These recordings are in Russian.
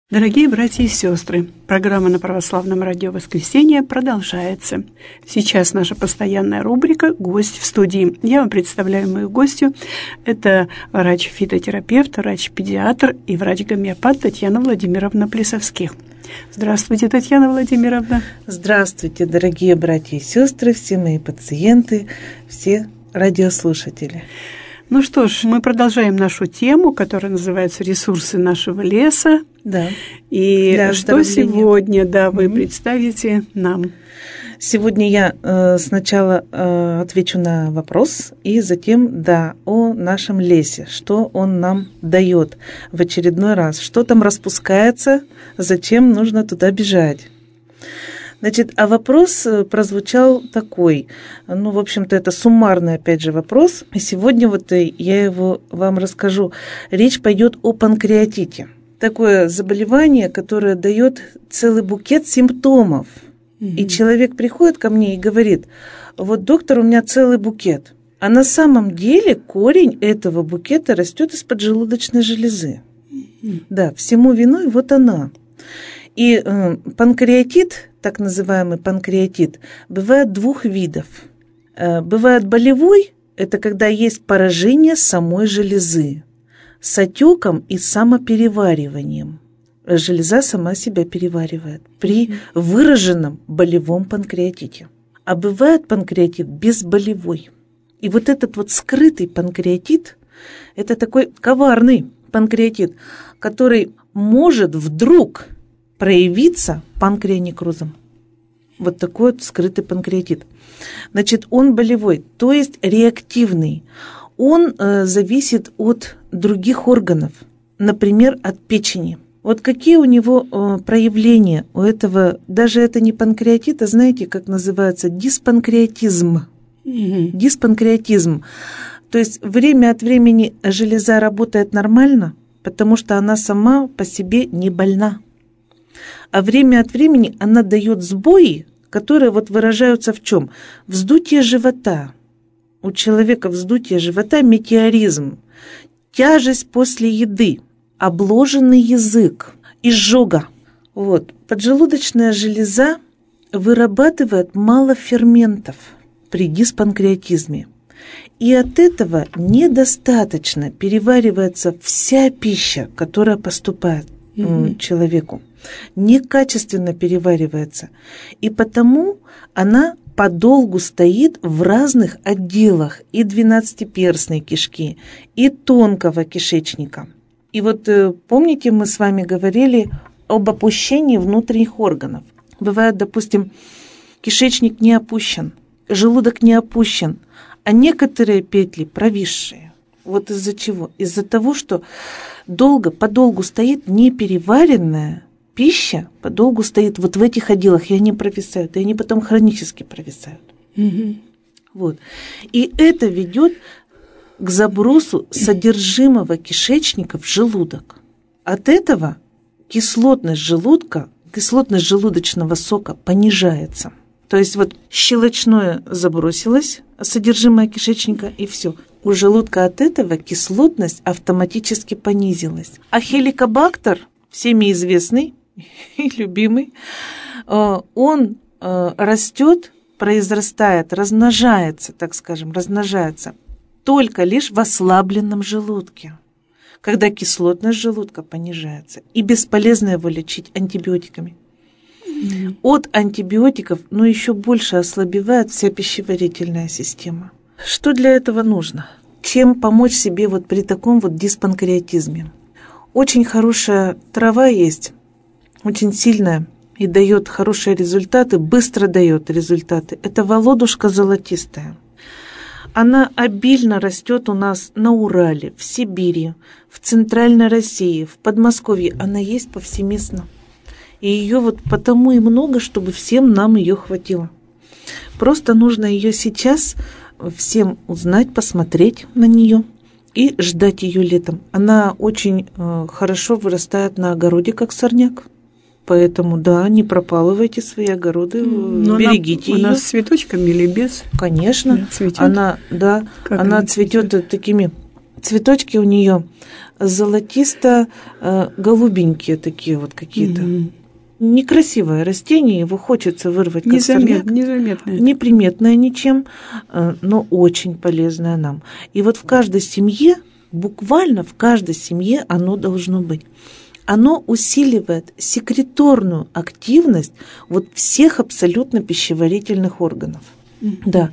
Дорогие братья и сестры, программа на Православном радио «Воскресенье» продолжается. Сейчас наша постоянная рубрика «Гость в студии». Я вам представляю мою гостью. Это врач-фитотерапевт, врач-педиатр и врач-гомеопат Татьяна Владимировна Плесовских. Здравствуйте, Татьяна Владимировна. Здравствуйте, дорогие братья и сестры, все мои пациенты, все радиослушатели. Ну что ж, мы продолжаем нашу тему, которая называется «Ресурсы нашего леса». Да. И что сегодня, вы представите нам? Сегодня я сначала отвечу на вопрос, и затем, о нашем лесе, что он нам дает в очередной раз, что там распускается, зачем нужно туда бежать. Значит, а вопрос прозвучал такой, в общем-то, это суммарный, опять же, вопрос, и сегодня я его вам расскажу. Речь пойдет о панкреатите. Такое заболевание, которое дает целый букет симптомов. И человек приходит ко мне и говорит: вот, доктор, у меня целый букет. А на самом деле корень этого букета растет из поджелудочной железы. Да, всему виной вот она. И панкреатит, так называемый панкреатит, бывает двух видов. Бывает болевой, это когда есть поражение самой железы с отеком и самоперевариванием. Железа сама себя переваривает при выраженном болевом панкреатите. А бывает панкреатит безболевой. И вот этот вот скрытый панкреатит, это такой коварный панкреатит, который может вдруг проявиться панкреонекрозом. Вот такой вот скрытый панкреатит. Значит, он болевой, то есть реактивный. Он зависит от других органов, например, от печени. Вот какие у него проявления у этого, даже это не панкреатит, а знаете, как называется, диспанкреатизм. Диспанкреатизм. То есть время от времени железа работает нормально, потому что она сама по себе не больна. А время от времени она дает сбои, которые выражаются в чем? Вздутие живота. У человека вздутие живота, метеоризм, тяжесть после еды, обложенный язык, изжога. Поджелудочная железа вырабатывает мало ферментов при диспанкреатизме. И от этого недостаточно переваривается вся пища, которая поступает человеку. Некачественно переваривается. И потому она подолгу стоит в разных отделах и двенадцатиперстной кишки, и тонкого кишечника. И помните, мы с вами говорили об опущении внутренних органов. Бывает, допустим, кишечник не опущен, желудок не опущен, а некоторые петли провисшие. Из-за чего? Из-за того, что подолгу стоит непереваренная пища, подолгу стоит в этих отделах, и они провисают, и они потом хронически провисают. И это ведет к забросу содержимого кишечника в желудок. От этого кислотность желудка, кислотность желудочного сока понижается. То есть щелочное забросилось, содержимое кишечника, и все. У желудка от этого кислотность автоматически понизилась. А хеликобактер, всеми известный и любимый, он растет, произрастает, размножается, размножается только лишь в ослабленном желудке, когда кислотность желудка понижается. И бесполезно его лечить антибиотиками. От антибиотиков, еще больше ослабевает вся пищеварительная система. Что для этого нужно? Чем помочь себе при таком диспанкреатизме? Очень хорошая трава есть, очень сильная, и дает хорошие результаты, быстро дает результаты. Это володушка золотистая. Она обильно растет у нас на Урале, в Сибири, в Центральной России, в Подмосковье. Она есть повсеместно. И ее потому и много, чтобы всем нам ее хватило. Просто нужно ее сейчас всем узнать, посмотреть на нее и ждать ее летом. Она очень хорошо вырастает на огороде, как сорняк. Поэтому, не пропалывайте свои огороды, берегите ее. Она с цветочками или без? Конечно. Цветет? Она цветет такими. Цветочки у нее золотисто-голубенькие такие вот какие-то. Некрасивое растение, его хочется вырвать как сорняк. Незаметное. Неприметное ничем, но очень полезное нам. И вот в каждой семье, буквально в каждой семье оно должно быть. Оно усиливает секреторную активность вот всех абсолютно пищеварительных органов. Да.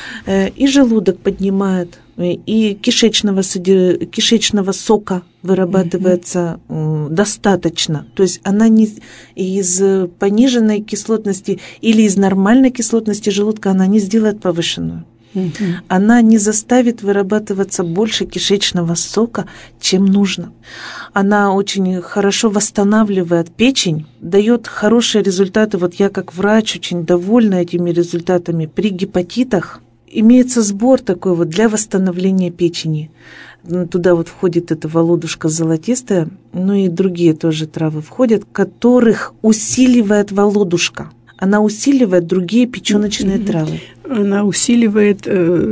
И желудок поднимает, и кишечного сока вырабатывается достаточно. То есть она не из пониженной кислотности или из нормальной кислотности желудка она не сделает повышенную. Она не заставит вырабатываться больше кишечного сока, чем нужно. Она очень хорошо восстанавливает печень, дает хорошие результаты. Вот я как врач очень довольна этими результатами. При гепатитах имеется сбор такой вот для восстановления печени. Туда вот входит эта володушка золотистая, ну и другие тоже травы входят, которых усиливает володушка. Она усиливает другие печёночные травы. Она усиливает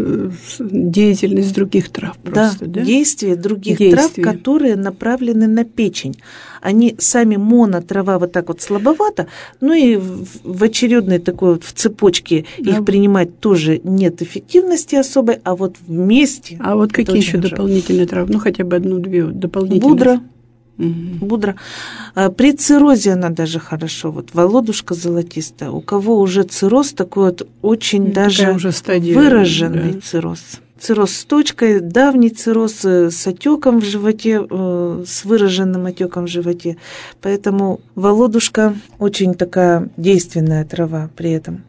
деятельность других трав просто, да? Действие других трав, которые направлены на печень. Они сами монотрава вот так вот слабовато, ну и в очередной такой вот в цепочке их принимать тоже нет эффективности особой, а вот вместе. А вот какие еще дополнительные травы? Ну, хотя бы одну-две дополнительные. Будра. Будра. При циррозе она даже хорошо. Вот володушка золотистая. У кого уже цирроз, такой вот очень даже уже стадия, выраженный цирроз. Цирроз с точкой, давний цирроз с отеком в животе, с выраженным отеком в животе. Поэтому володушка очень такая действенная трава при этом.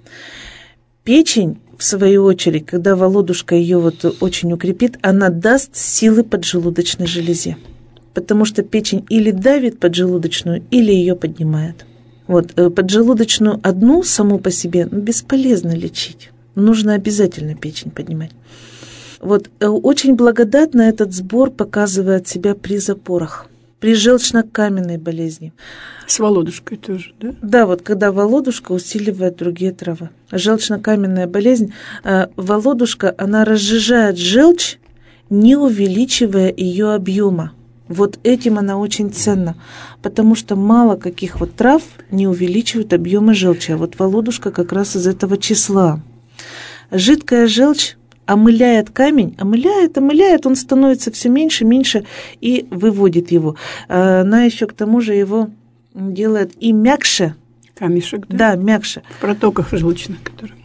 Печень, в свою очередь, когда володушка ее вот очень укрепит, она даст силы поджелудочной железе. Потому что печень или давит поджелудочную, или ее поднимает. Вот, поджелудочную одну саму по себе бесполезно лечить. Нужно обязательно печень поднимать. Вот, очень благодатно этот сбор показывает себя при запорах, при желчно-каменной болезни. С володушкой тоже, да? Да, вот когда володушка усиливает другие травы. Желчно-каменная болезнь, володушка, она разжижает желчь, не увеличивая ее объема. Вот этим она очень ценна, потому что мало каких вот трав не увеличивают объемы желчи, а вот володушка как раз из этого числа. Жидкая желчь омыляет камень, омыляет, он становится все меньше и выводит его. Она еще к тому же его делает и мягче. Камешек, да? Да, мягче. В протоках желчных, которые.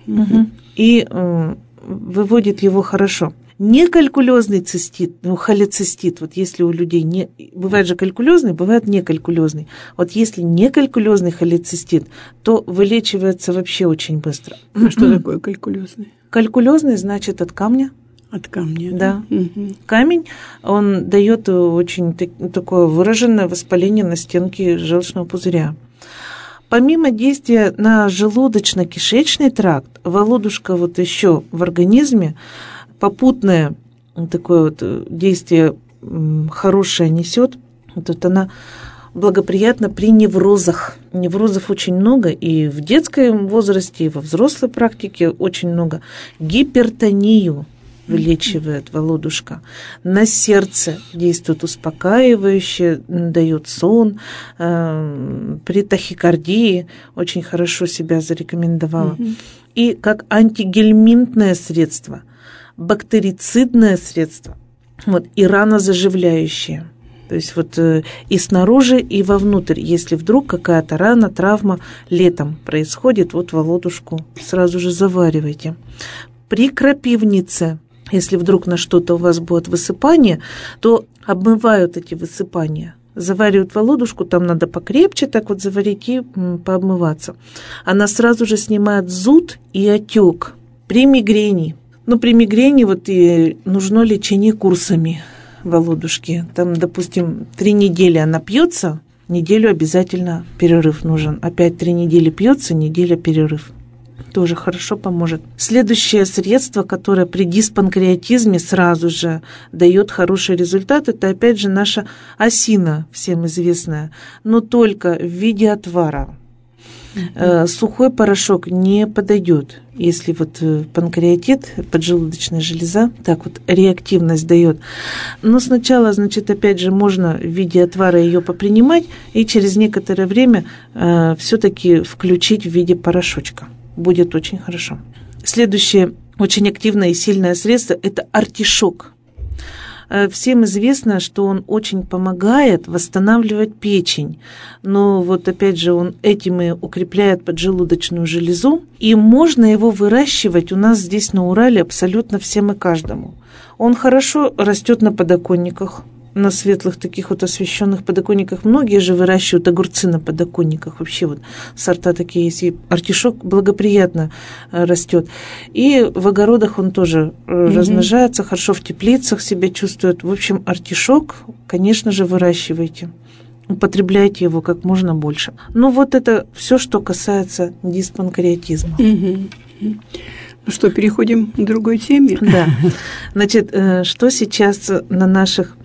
И выводит его хорошо. Некалькулезный цистит, холецистит, вот если у людей не... Бывает же калькулезный, бывает некалькулезный. Вот если некалькулезный холецистит, то вылечивается вообще очень быстро. А что такое калькулезный? Калькулезный значит от камня. От камня, да. Камень, он дает очень такое выраженное воспаление на стенке желчного пузыря. Помимо действия на желудочно-кишечный тракт, володушка вот еще в организме попутное такое вот действие хорошее несет. Вот она благоприятна при неврозах. Неврозов очень много и в детском возрасте, и во взрослой практике очень много. Гипертонию вылечивает володушка. На сердце действует успокаивающе, дает сон. При тахикардии очень хорошо себя зарекомендовала. И как антигельминтное средство, бактерицидное средство, вот, и ранозаживляющее. То есть вот и снаружи, и вовнутрь. Если вдруг какая-то рана, травма летом происходит, вот володушку сразу же заваривайте. При крапивнице, если вдруг на что-то у вас будет высыпание, то обмывают эти высыпания. Заваривают володушку, там надо покрепче так вот заварить и пообмываться. Она сразу же снимает зуд и отек. При мигрени. При мигрени вот и нужно лечение курсами володушки. Там, допустим, 3 недели она пьется, неделю обязательно перерыв нужен. Опять 3 недели пьется, неделя перерыв. Тоже хорошо поможет. Следующее средство, которое при диспанкреатизме сразу же дает хороший результат, это опять же наша осина, всем известная, но только в виде отвара. Сухой порошок не подойдет. Если вот панкреатит, поджелудочная железа, так вот реактивность дает. Но сначала, значит, опять же, можно в виде отвара ее попринимать и через некоторое время все-таки включить в виде порошочка. Будет очень хорошо. Следующее очень активное и сильное средство – это артишок. Всем известно, что он очень помогает восстанавливать печень, но вот опять же он этим и укрепляет поджелудочную железу, и можно его выращивать у нас здесь на Урале абсолютно всем и каждому. Он хорошо растет на подоконниках, на светлых таких вот освещенных подоконниках. Многие же выращивают огурцы на подоконниках. Вообще вот сорта такие есть. И артишок благоприятно растет. И в огородах он тоже размножается, хорошо в теплицах себя чувствует. В общем, артишок, конечно же, выращивайте. Употребляйте его как можно больше. Ну вот это все, что касается диспанкреатизма. Ну что, переходим к другой теме? Да. Значит, что сейчас на наших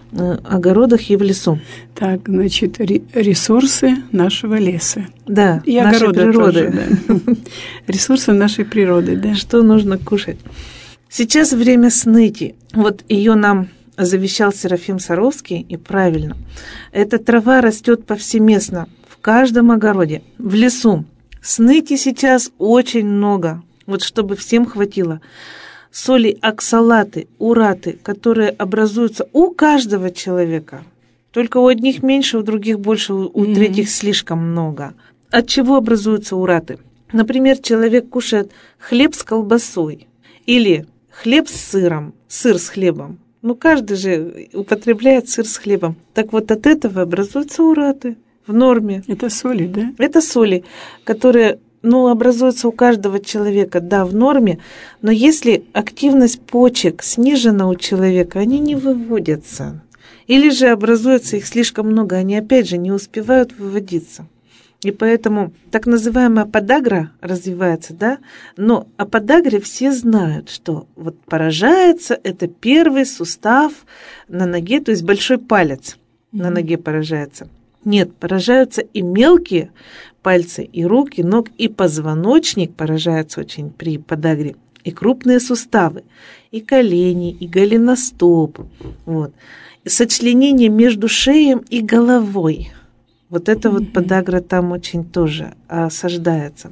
огородах и в лесу? Так, значит, ресурсы нашего леса. Да, и нашей природы. Тоже, да. Ресурсы нашей природы, да. Что нужно кушать? Сейчас время сныти. Вот ее нам завещал Серафим Саровский, и правильно. Эта трава растет повсеместно, в каждом огороде, в лесу. Сныти сейчас очень много, вот чтобы всем хватило. Соли, оксалаты, ураты, которые образуются у каждого человека. Только у одних меньше, у других больше, у третьих слишком много. От чего образуются ураты? Например, человек кушает хлеб с колбасой или хлеб с сыром, сыр с хлебом. Ну, каждый же употребляет сыр с хлебом. Так вот, от этого образуются ураты в норме. Это соли, да? Это соли, которые... образуется у каждого человека, да, в норме, но если активность почек снижена у человека, они не выводятся. Или же образуется их слишком много, они опять же не успевают выводиться. И поэтому так называемая подагра развивается, да, но о подагре все знают, что вот поражается это первый сустав на ноге, то есть большой палец на ноге поражается. Нет, поражаются и мелкие пальцы, и руки, ног, и позвоночник поражается очень при подагре, и крупные суставы, и колени, и голеностоп. Вот. И сочленение между шеей и головой. Вот это вот подагра там очень тоже осаждается.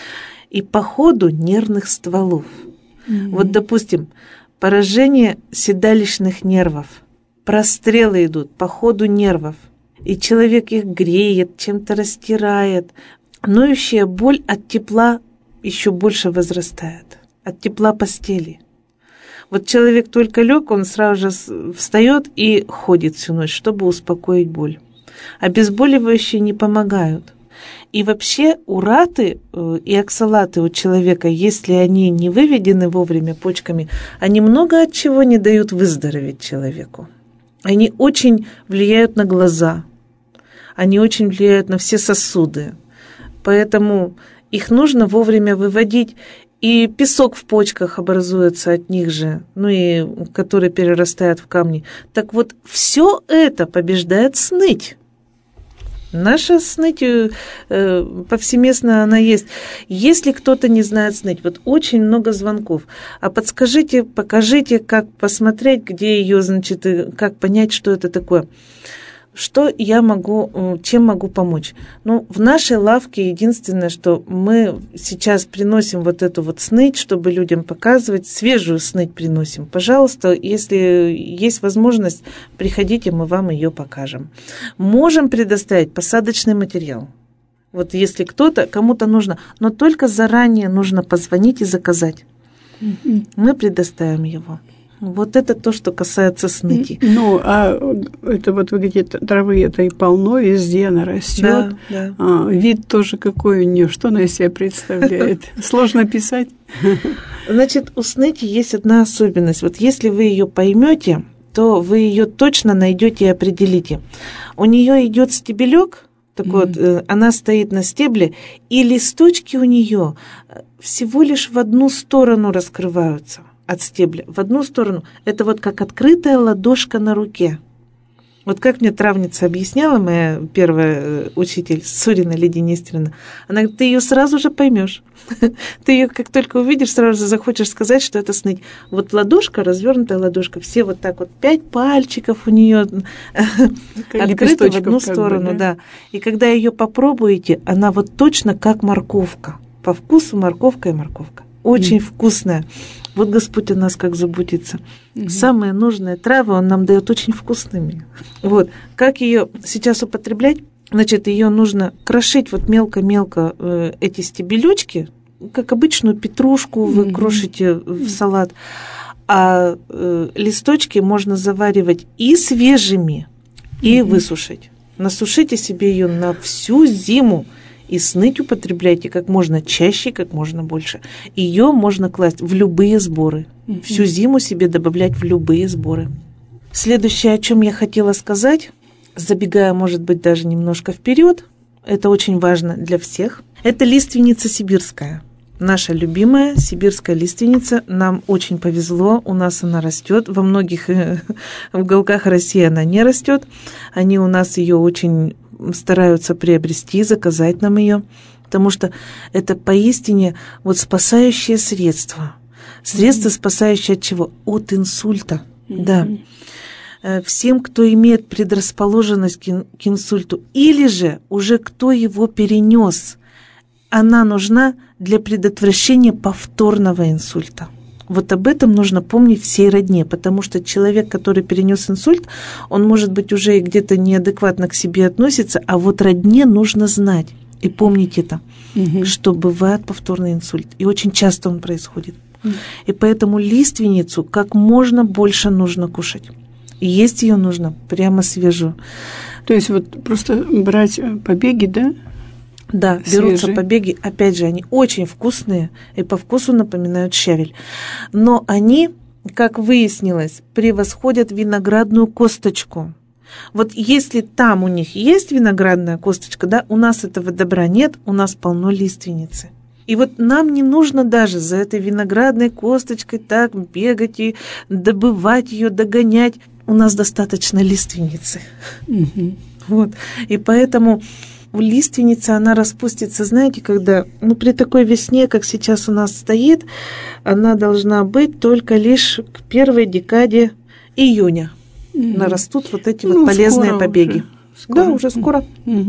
И по ходу нервных стволов. Вот, допустим, поражение седалищных нервов, прострелы идут по ходу нервов. И человек их греет, чем-то растирает. Ноющая боль от тепла еще больше возрастает. От тепла постели. Вот человек только лег, он сразу же встает и ходит всю ночь, чтобы успокоить боль. Обезболивающие не помогают. И вообще ураты и оксалаты у человека, если они не выведены вовремя почками, они много от чего не дают выздороветь человеку. Они очень влияют на глаза, они очень влияют на все сосуды, поэтому их нужно вовремя выводить. И песок в почках образуется от них же, и который перерастает в камни. Так вот, все это побеждает сныть. Наша сныть повсеместно она есть. Если кто-то не знает сныть, вот очень много звонков. А подскажите, покажите, как посмотреть, где ее, значит, как понять, что это такое. Что я могу, чем могу помочь? В нашей лавке единственное, что мы сейчас приносим вот эту вот сныть, чтобы людям показывать, свежую сныть приносим. Пожалуйста, если есть возможность, приходите, мы вам ее покажем. Можем предоставить посадочный материал. Вот если кому-то нужно, но только заранее нужно позвонить и заказать. Мы предоставим его. Вот это то, что касается сныти. А это вот вы где-то травы этой полно, везде она растет. Да. Вид тоже какой у нее, что она из себя представляет? Сложно писать. Значит, у сныти есть одна особенность. Вот если вы ее поймете, то вы ее точно найдете и определите. У нее идет стебелек, такой вот, она стоит на стебле, и листочки у нее всего лишь в одну сторону раскрываются. От стебля в одну сторону. Это вот как открытая ладошка на руке. Вот как мне травница объясняла, моя первая учитель, Сурина Лидия Нестеровна, она говорит, ты ее сразу же поймешь. Ты ее как только увидишь, сразу же захочешь сказать, что это сныть. Вот ладошка, развернутая ладошка, все вот так вот, 5 пальчиков у нее открыты в одну сторону, да. И когда ее попробуете, она вот точно как морковка. По вкусу морковка и морковка. Очень вкусная. Вот Господь о нас как заботится. Самые нужные травы Он нам дает очень вкусными. Вот. Как ее сейчас употреблять? Значит, ее нужно крошить вот мелко-мелко эти стебелючки, как обычную петрушку вы крошите в салат, а листочки можно заваривать и свежими, и высушить. Насушите себе ее на всю зиму. И сныть употребляйте как можно чаще, как можно больше. Ее можно класть в любые сборы. Всю зиму себе добавлять в любые сборы. Следующее, о чем я хотела сказать, забегая, может быть, даже немножко вперед, это очень важно для всех, это лиственница сибирская. Наша любимая сибирская лиственница. Нам очень повезло, у нас она растет. Во многих уголках России она не растет. Они у нас ее очень стараются приобрести, заказать нам ее, потому что это поистине вот спасающее средство. Средство, спасающее от чего? От инсульта. Да. Всем, кто имеет предрасположенность к инсульту, или же уже кто его перенес, она нужна для предотвращения повторного инсульта. Вот об этом нужно помнить всей родне, потому что человек, который перенес инсульт, он, может быть, уже и где-то неадекватно к себе относится, а вот родне нужно знать и помнить это, что бывает повторный инсульт, и очень часто он происходит. И поэтому лиственницу как можно больше нужно кушать. И есть ее нужно прямо свежую. То есть вот просто брать побеги, да? Да, берутся побеги, опять же, они очень вкусные и по вкусу напоминают щавель. Но они, как выяснилось, превосходят виноградную косточку. Вот если там у них есть виноградная косточка, да, у нас этого добра нет, у нас полно лиственницы. И вот нам не нужно даже за этой виноградной косточкой так бегать и добывать ее, догонять. У нас достаточно лиственницы. Вот. И поэтому лиственница, она распустится, знаете, когда, при такой весне, как сейчас у нас стоит, она должна быть только лишь к первой декаде июня. Нарастут вот эти вот полезные побеги. Уже скоро.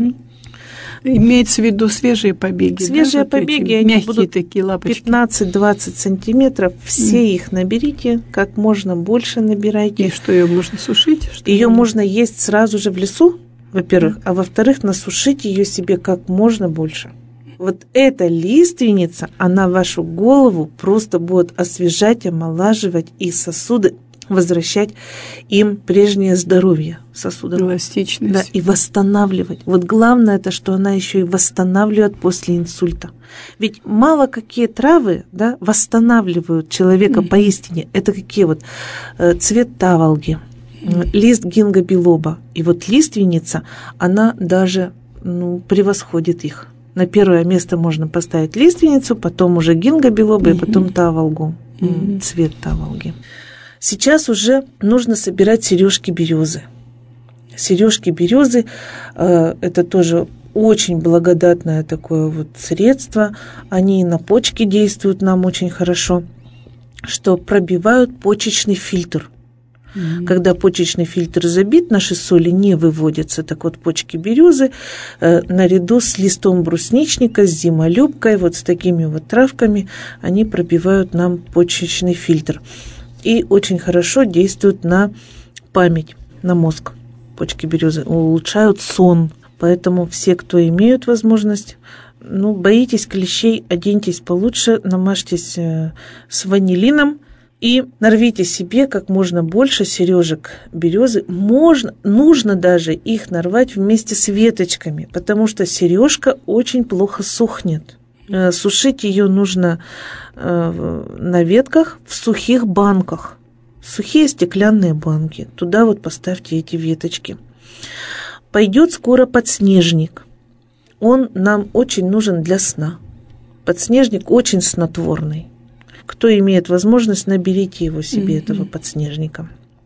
Имеется в виду свежие побеги. Свежие побеги, они мягкие будут такие лапочки. 15-20 сантиметров. Все их наберите, как можно больше набирайте. И что, ее можно сушить? Ее можно есть сразу же в лесу, во-первых, а во-вторых, насушить ее себе как можно больше. Вот эта лиственница, она вашу голову просто будет освежать, омолаживать и сосуды, возвращать им прежнее здоровье сосудов. Эластичность. Да, и восстанавливать. Вот главное это, что она еще и восстанавливает после инсульта. Ведь мало какие травы, да, восстанавливают человека поистине. Это какие вот цвет таволги, лист гинго-билоба. И вот лиственница, она даже превосходит их. На первое место можно поставить лиственницу, потом уже гинго-билоба и потом таволгу, цвет таволги. Сейчас уже нужно собирать сережки березы. Сережки березы это тоже очень благодатное такое вот средство. Они и на почки действуют нам очень хорошо, что пробивают почечный фильтр. Когда почечный фильтр забит, наши соли не выводятся. Так вот, почки березы наряду с листом брусничника, с зимолюбкой, вот с такими вот травками, они пробивают нам почечный фильтр. И очень хорошо действуют на память, на мозг. Почки березы улучшают сон. Поэтому все, кто имеют возможность, боитесь клещей, оденьтесь получше, намажьтесь с ванилином и нарвите себе как можно больше сережек березы. Нужно даже их нарвать вместе с веточками, потому что сережка очень плохо сохнет. Сушить ее нужно на ветках в сухих банках. Сухие стеклянные банки. Туда вот поставьте эти веточки. Пойдет скоро подснежник. Он нам очень нужен для сна. Подснежник очень снотворный. Кто имеет возможность, наберите его себе, этого подснежника.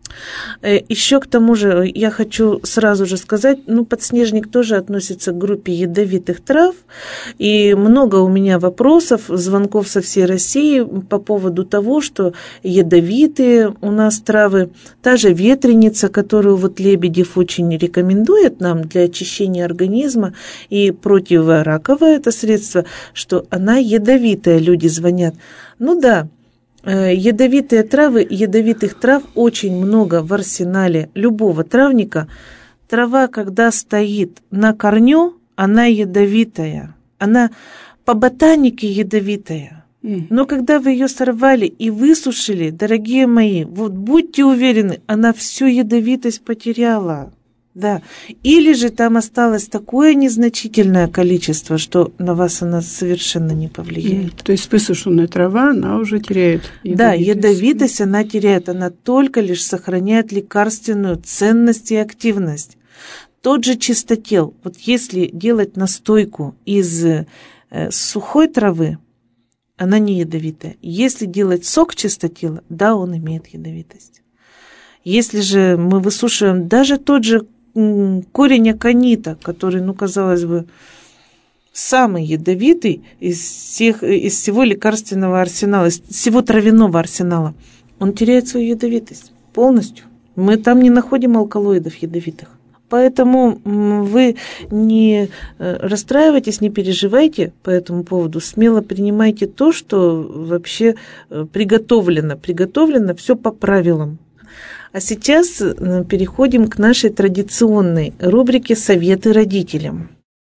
Еще к тому же я хочу сразу же сказать, подснежник тоже относится к группе ядовитых трав, и много у меня вопросов, звонков со всей России по поводу того, что ядовитые у нас травы, та же ветреница, которую вот Лебедев очень рекомендует нам для очищения организма и противораковое это средство, что она ядовитая, люди звонят. Да. Ядовитые травы, ядовитых трав очень много в арсенале любого травника. Трава, когда стоит на корню, она ядовитая. Она по ботанике ядовитая. Но когда вы ее сорвали и высушили, дорогие мои, вот будьте уверены, она всю ядовитость потеряла. Да. Или же там осталось такое незначительное количество, что на вас она совершенно не повлияет. То есть высушенная трава, она уже теряет ядовитость. Да, ядовитость она теряет, она только лишь сохраняет лекарственную ценность и активность. Тот же чистотел, вот если делать настойку из сухой травы, она не ядовитая. Если делать сок чистотела, да, он имеет ядовитость. Если же мы высушиваем даже тот же корень аконита, который, казалось бы, самый ядовитый из всего лекарственного арсенала, из всего травяного арсенала, он теряет свою ядовитость полностью. Мы там не находим алкалоидов ядовитых. Поэтому вы не расстраивайтесь, не переживайте по этому поводу. Смело принимайте то, что вообще приготовлено. Приготовлено все по правилам. А сейчас переходим к нашей традиционной рубрике «Советы родителям».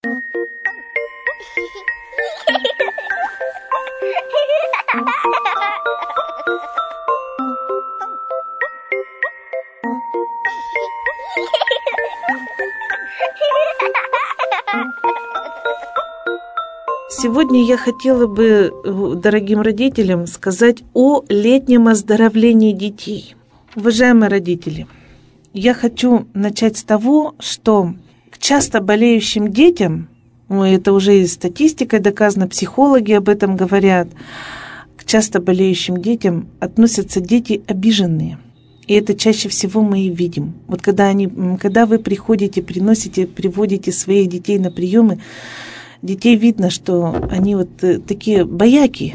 Сегодня я хотела бы дорогим родителям сказать о летнем оздоровлении детей. Уважаемые родители, я хочу начать с того, что к часто болеющим детям, это уже и статистикой доказано, психологи об этом говорят, к часто болеющим детям относятся дети обиженные. И это чаще всего мы и видим. Вот когда вы приводите своих детей на приемы, детей видно, что они вот такие бояки,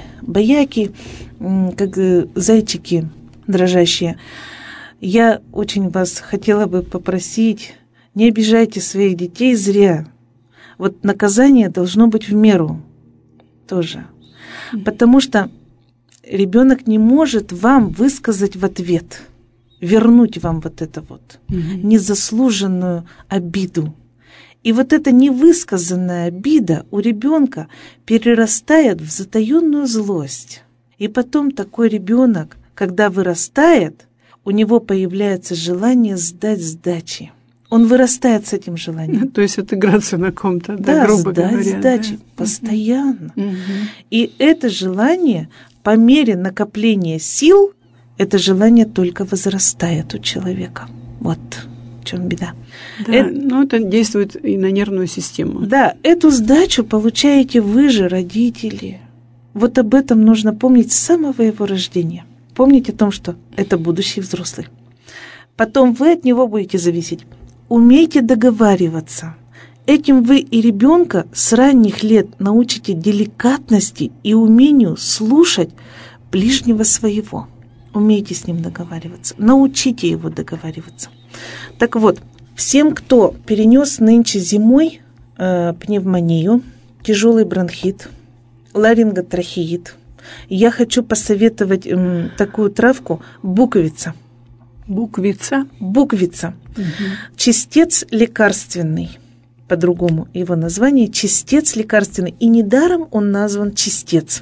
как зайчики дрожащие. Я очень вас хотела бы попросить, не обижайте своих детей зря. Вот наказание должно быть в меру тоже. Потому что ребенок не может вам высказать в ответ, вернуть вам вот это вот незаслуженную обиду. И вот эта невысказанная обида у ребенка перерастает в затаенную злость. И потом такой ребенок, когда вырастает, у него появляется желание сдать сдачи. Он вырастает с этим желанием. То есть отыграться на ком-то, да, грубо сдать говоря. сдачи постоянно. И это желание, по мере накопления сил, это желание только возрастает у человека. Вот в чем беда. Да, это действует и на нервную систему. Да, эту сдачу получаете вы же, родители. Вот об этом нужно помнить с самого его рождения. Помнить о том, что это будущий взрослый. Потом вы от него будете зависеть. Умейте договариваться. Этим вы и ребенка с ранних лет научите деликатности и умению слушать ближнего своего. Умейте с ним договариваться. Научите его договариваться. Так вот, всем, кто перенес нынче зимой пневмонию, тяжелый бронхит, ларинготрахеит, я хочу посоветовать такую травку буквица. Буквица? Буквица. Чистец лекарственный. По-другому его название чистец лекарственный. И недаром он назван чистец.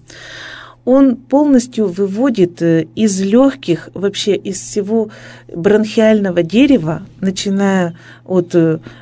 Он полностью выводит из легких, вообще из всего бронхиального дерева, начиная от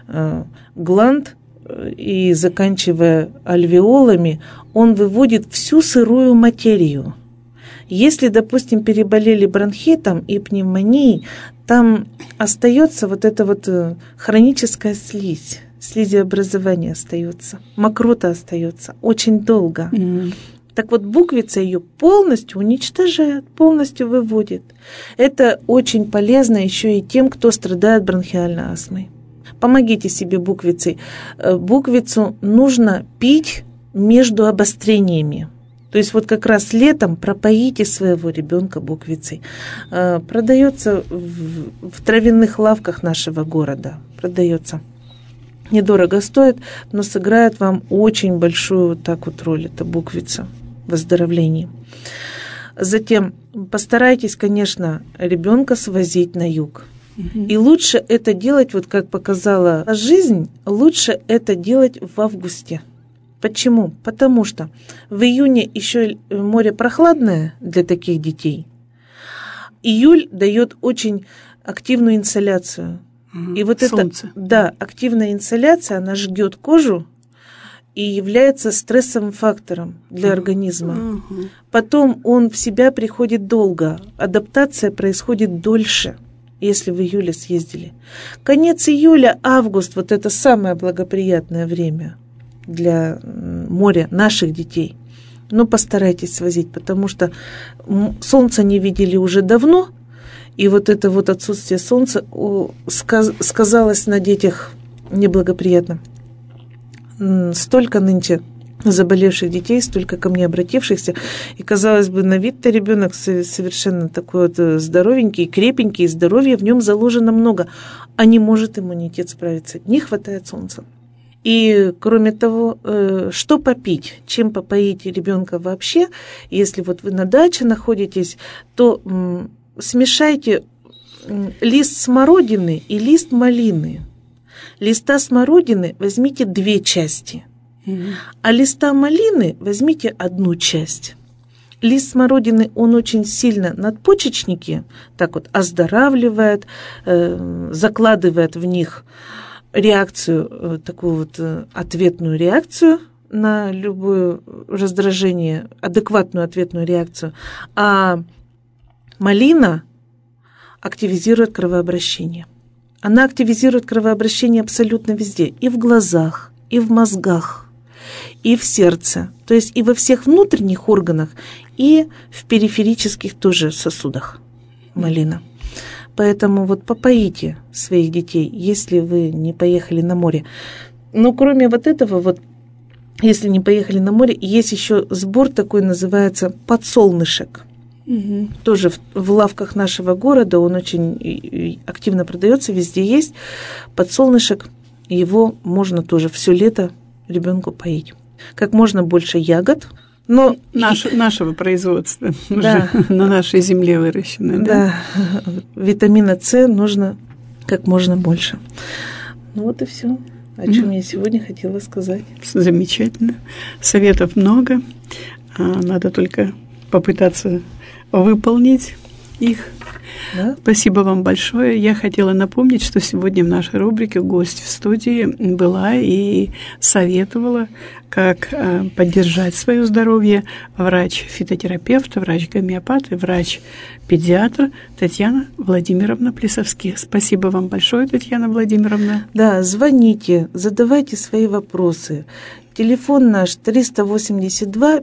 гланд и заканчивая альвеолами, он выводит всю сырую материю. Если, допустим, переболели бронхитом и пневмонией, там остается вот эта вот хроническая слизь, слизеобразование остается, мокрота остается очень долго. Так вот, буквица ее полностью уничтожает, полностью выводит. Это очень полезно еще и тем, кто страдает бронхиальной астмой. Помогите себе буквицей. Буквицу нужно пить между обострениями. То есть вот как раз летом пропоите своего ребенка буквицей. Продается в травяных лавках нашего города. Продается. Недорого стоит, но сыграет вам очень большую вот так вот роль эта буквица в выздоровлении. Затем постарайтесь, конечно, ребенка свозить на юг. И лучше это делать, вот как показала жизнь, лучше это делать в августе. Почему? Потому что в июне еще море прохладное для таких детей. Июль дает очень активную инсоляцию. И вот солнце. Активная инсоляция, она жгет кожу и является стрессовым фактором для организма. Потом он в себя приходит долго, адаптация происходит дольше, если в июле съездили. Конец июля, август, вот это самое благоприятное время для моря наших детей. Но постарайтесь свозить, потому что солнца не видели уже давно, и вот это вот отсутствие солнца сказалось на детях неблагоприятно. Столько нынче заболевших детей, столько ко мне обратившихся, и, казалось бы, на вид-то ребенок совершенно такой вот здоровенький, крепенький, здоровья в нем заложено много, а не может иммунитет справиться, не хватает солнца. И, кроме того, что попить, чем попоить ребенка вообще, если вот вы на даче находитесь, то смешайте лист смородины и лист малины. Листа смородины возьмите 2 части, а листа малины возьмите 1 часть. Лист смородины, он очень сильно надпочечники так вот оздоравливает, закладывает в них реакцию, такую вот ответную реакцию на любое раздражение, адекватную ответную реакцию. А малина активизирует кровообращение. Она активизирует кровообращение абсолютно везде. И в глазах, и в мозгах, и в сердце. То есть и во всех внутренних органах, и в периферических тоже сосудах малина. Поэтому вот попоите своих детей, если вы не поехали на море. Но кроме вот этого, вот, если не поехали на море, есть еще сбор такой, называется подсолнышек. Тоже в лавках нашего города он очень активно продается, везде есть. Подсолнышек, его можно тоже все лето ребенку поить. Как можно больше ягод. Но нашего производства, да. Уже на нашей земле выращенной. Да, витамина С нужно как можно больше. Ну вот и все, о чем я сегодня хотела сказать. Замечательно. Советов много. Надо только попытаться выполнить их. Да? Спасибо вам большое. Я хотела напомнить, что сегодня в нашей рубрике гость в студии была и советовала, как поддержать свое здоровье, врач-фитотерапевт, врач-гомеопат и врач-педиатр Татьяна Владимировна Плесовских. Спасибо вам большое, Татьяна Владимировна. Да, звоните, задавайте свои вопросы. Телефон наш 382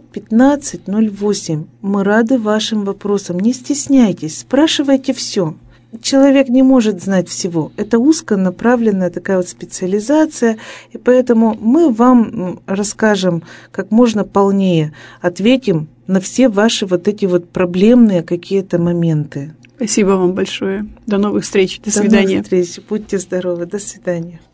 1508. Мы рады вашим вопросам. Не стесняйтесь, спрашивайте все. Человек не может знать всего. Это узконаправленная такая вот специализация, и поэтому мы вам расскажем как можно полнее, ответим на все ваши вот эти вот проблемные какие-то моменты. Спасибо вам большое. До новых встреч. До свидания. До новых встреч. Будьте здоровы. До свидания.